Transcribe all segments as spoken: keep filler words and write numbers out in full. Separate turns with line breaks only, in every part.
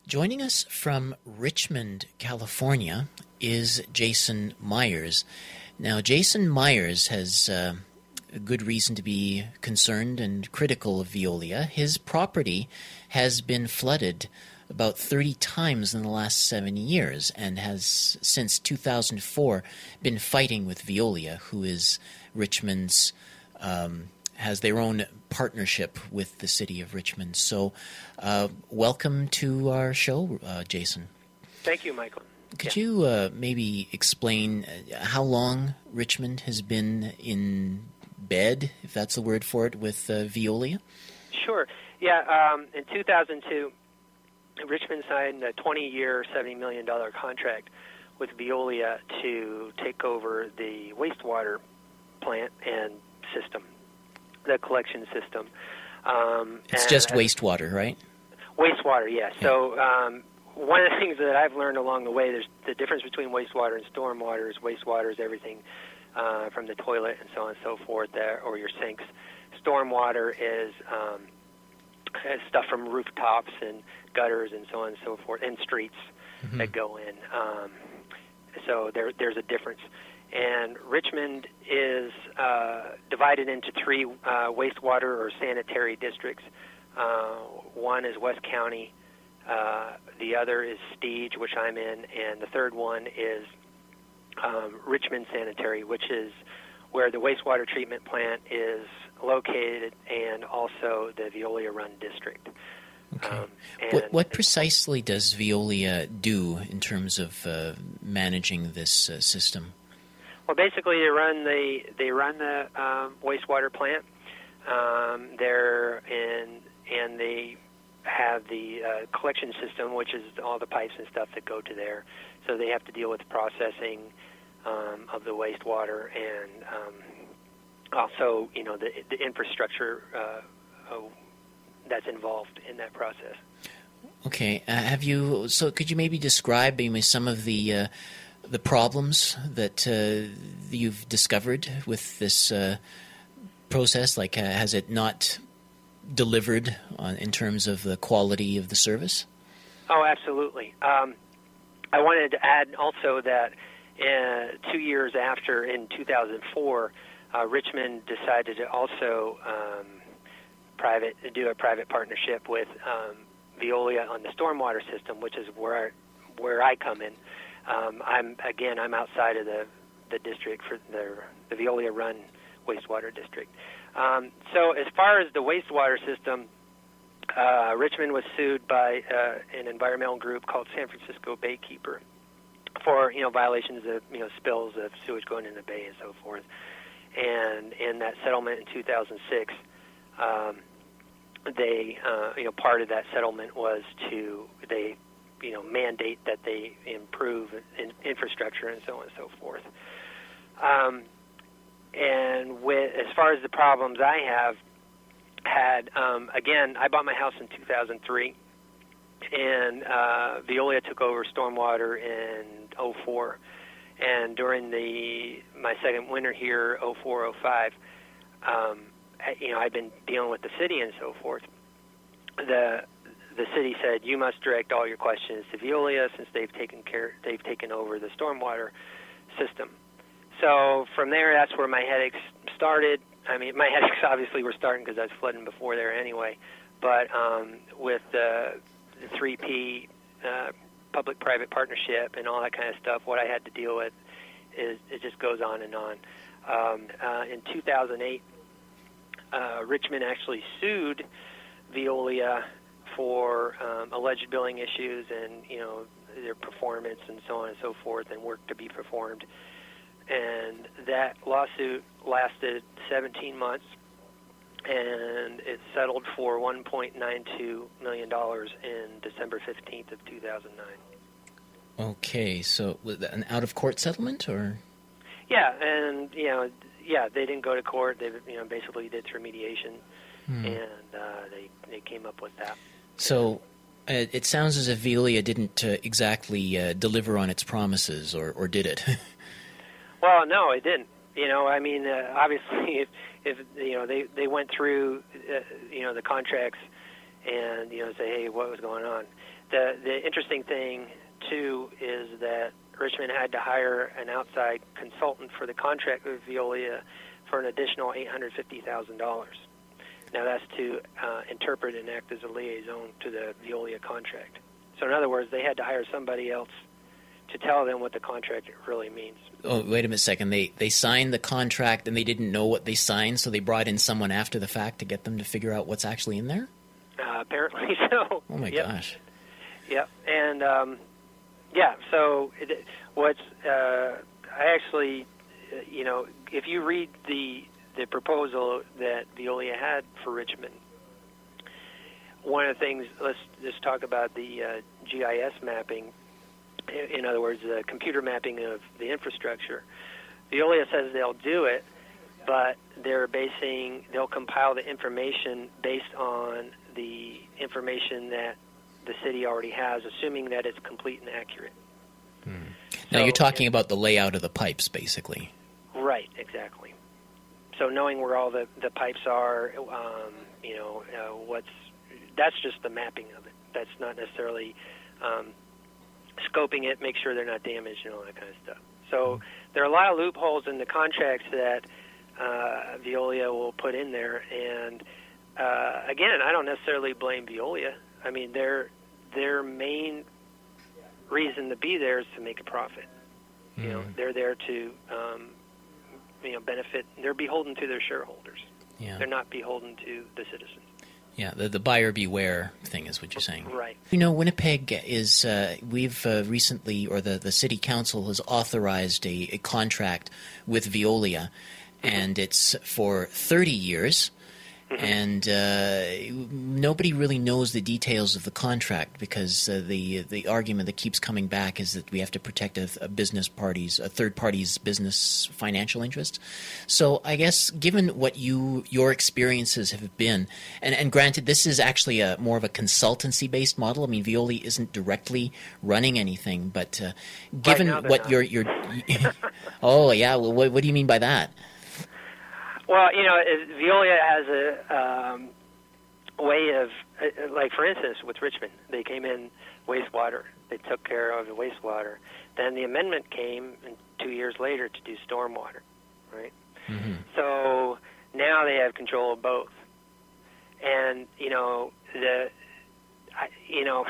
Joining us from Richmond, California, is Jason Myers. Now, Jason Myers has uh, a good reason to be concerned and critical of Veolia. His property has been flooded about thirty times in the last seven years and has, since two thousand four, been fighting with Veolia, who is Richmond's um, has their own partnership with the city of Richmond. So uh, welcome to our show, uh, Jason.
Thank you, Michael.
Could
yeah.
you uh, maybe explain how long Richmond has been in bed, if that's the word for it, with uh, Veolia?
Sure. Yeah, um, in two thousand two, Richmond signed a twenty-year, seventy million dollars contract with Veolia to take over the wastewater plant and system, the collection system. Um,
it's just wastewater, right?
Wastewater, yes. Yeah. So um, one of the things that I've learned along the way, there's the difference between wastewater and stormwater is wastewater is everything uh, from the toilet and so on and so forth, there, or your sinks. Stormwater is um, stuff from rooftops and gutters and so on and so forth, and streets mm-hmm. that go in. Um, so there, there's a difference. And Richmond is uh, divided into three uh, wastewater or sanitary districts. Uh, one is West County, uh, the other is Steege, which I'm in, and the third one is um, Richmond Sanitary, which is where the wastewater treatment plant is located, and also the Veolia-run district.
Okay. Um, what, what precisely does Veolia do in terms of uh, managing this uh, system?
Well, basically, they run the they run the um, wastewater plant. Um, they're in and they have the uh, collection system, which is all the pipes and stuff that go to there. So they have to deal with the processing um, of the wastewater and um, also, you know, the, the infrastructure uh, uh, that's involved in that process.
Okay. Uh, have you? So, could you maybe describe maybe some of the uh, the problems that uh, you've discovered with this uh, process? Like, uh, has it not delivered on, in terms of the quality of the service?
Oh, absolutely. Um, I wanted to add also that uh, two years after, in two thousand four, uh, Richmond decided to also um, private do a private partnership with um, Veolia on the stormwater system, which is where I, where I come in. Um, I'm again, I'm outside of the, the district for the the Veolia-run wastewater district. Um, so as far as the wastewater system, uh, Richmond was sued by uh, an environmental group called San Francisco Baykeeper for you know violations of you know spills of sewage going in the bay and so forth. And in that settlement in two thousand six, um, they uh, you know part of that settlement was to they. you know, mandate that they improve in infrastructure and so on and so forth. Um, and with, as far as the problems I have had, um, again, I bought my house in two thousand three, and uh, Veolia took over stormwater in oh four. And during the my second winter here, oh four oh five, um, you know, I've been dealing with the city and so forth. The The city said you must direct all your questions to Veolia since they've taken care, they've taken over the stormwater system. So from there, that's where my headaches started. I mean, my headaches obviously were starting because I was flooding before there anyway. But um, with the, the three P uh, public-private partnership and all that kind of stuff, what I had to deal with is it just goes on and on. Um, uh, in two thousand eight, uh, Richmond actually sued Veolia for um, alleged billing issues and, you know, their performance and so on and so forth and work to be performed. And that lawsuit lasted seventeen months, and it settled for one point nine two million dollars in December fifteenth of two thousand nine.
Okay, so was that an out-of-court settlement, or?
Yeah, and, you know, yeah, they didn't go to court. They, you know, basically did through mediation, hmm. and uh, they, they came up with that.
So uh, it sounds as if Veolia didn't uh, exactly uh, deliver on its promises, or, or did it?
Well, no, it didn't. You know, I mean, uh, obviously, if, if you know they, they went through, uh, you know, the contracts, and you know, say, hey, what was going on? the the interesting thing too is that Richmond had to hire an outside consultant for the contract with Veolia for an additional eight hundred fifty thousand dollars. Now that's to uh, interpret and act as a liaison to the Veolia contract. So in other words, they had to hire somebody else to tell them what the contract really means.
Oh, wait a minute, second. They they signed the contract and they didn't know what they signed, so they brought in someone after the fact to get them to figure out what's actually in there?
Uh, apparently so.
Oh my
yep.
gosh.
Yep. And um, yeah, so it, what's uh, I actually, uh, you know, if you read the the proposal that Veolia had for Richmond, one of the things, let's just talk about the uh, G I S mapping. In other words, the computer mapping of the infrastructure. Veolia says they'll do it, but they're basing, they'll compile the information based on the information that the city already has, assuming that it's complete and accurate.
Hmm. Now so, you're talking about the layout of the pipes, basically.
Right, exactly. So knowing where all the, the pipes are, um, you know, uh, what's, that's just the mapping of it. That's not necessarily um, scoping it, make sure they're not damaged and all that kind of stuff. So there are a lot of loopholes in the contracts that uh, Veolia will put in there. And uh, again, I don't necessarily blame Veolia. I mean, their their main reason to be there is to make a profit. Mm. You know, they're there to um, you know benefit. They're beholden to their shareholders.
Yeah.
They're not beholden to the citizens.
Yeah, the, the buyer beware thing is what you're saying.
Right.
You know, Winnipeg is, uh, we've uh, recently, or the, the city council has authorized a, a contract with Veolia, and it's for thirty years, mm-hmm. and uh, nobody really knows the details of the contract because uh, the the argument that keeps coming back is that we have to protect a, a business party's, a third party's business financial interest. So I guess given what you your experiences have been, and, and granted this is actually a more of a consultancy-based model. I mean, Veolia isn't directly running anything, but uh, given
right
what you're, you're oh yeah, well, what, what do you mean by that?
Well, you know, Veolia has a um, way of, like, for instance, with Richmond, they came in wastewater. They took care of the wastewater. Then the amendment came two years later to do stormwater, right? Mm-hmm. So now they have control of both. And, you know, the, I, you know,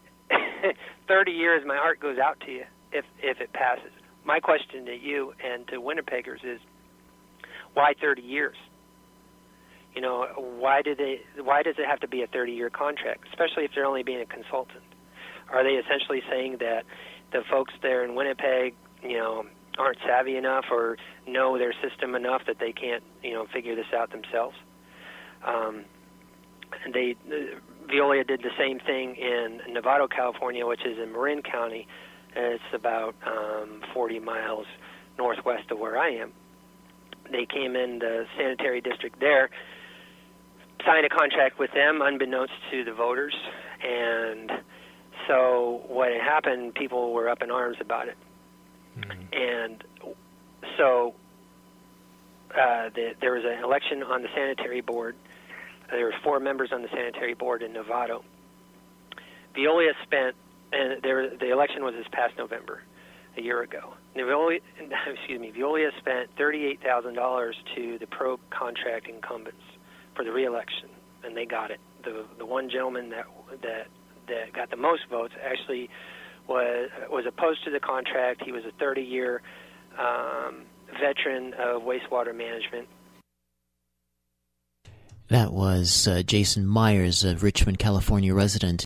thirty years, my heart goes out to you if if it passes. My question to you and to Winnipeggers is, why thirty years? You know, why do they? Why does it have to be a thirty-year contract, especially if they're only being a consultant? Are they essentially saying that the folks there in Winnipeg, you know, aren't savvy enough or know their system enough that they can't, you know, figure this out themselves? Um, and they, Veolia did the same thing in Novato, California, which is in Marin County. It's about um, forty miles northwest of where I am. They came in the sanitary district there, signed a contract with them unbeknownst to the voters, and so what had happened, people were up in arms about it. Mm-hmm. And so uh, the, there was an election on the sanitary board. There were four members on the sanitary board in Novato. Veolia spent, and there, the election was this past November, a year ago. Veolia, excuse me, Veolia spent thirty-eight thousand dollars to the pro-contract incumbents for the re-election, and they got it. The the one gentleman that that that got the most votes actually was was opposed to the contract. He was a thirty-year um, veteran of wastewater management.
That was uh, Jason Myers, a Richmond, California resident.